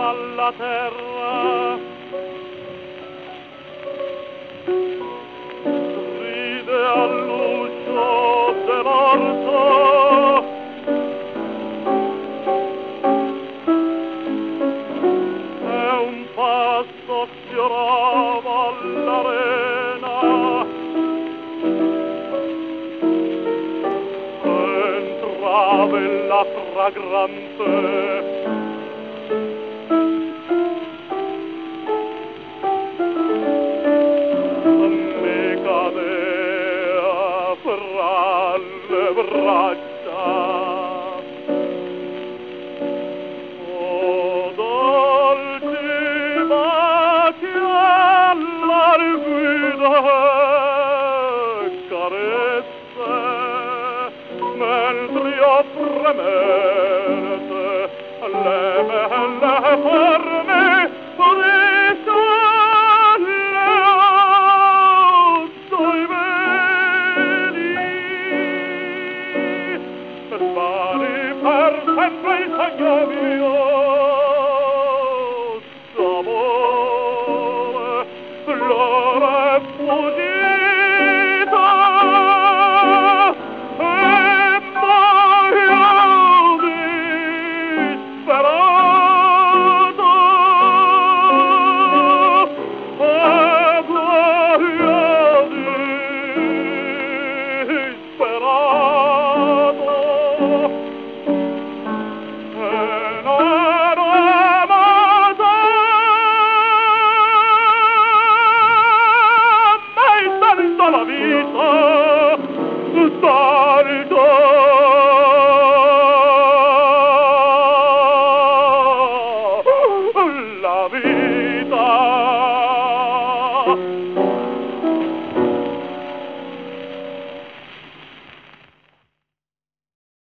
dalla terra, ride all'uscio dell'orto, e un passo sfiorava l'arena, entrava la fragrante fra le braccia. O dolci baci alla guida e carezze, mentre io fremete le belle forme sempre il sogno mio d'amore, l'ora è fuggita e muoio disperato, e muoio disperato. La vita tanto la vita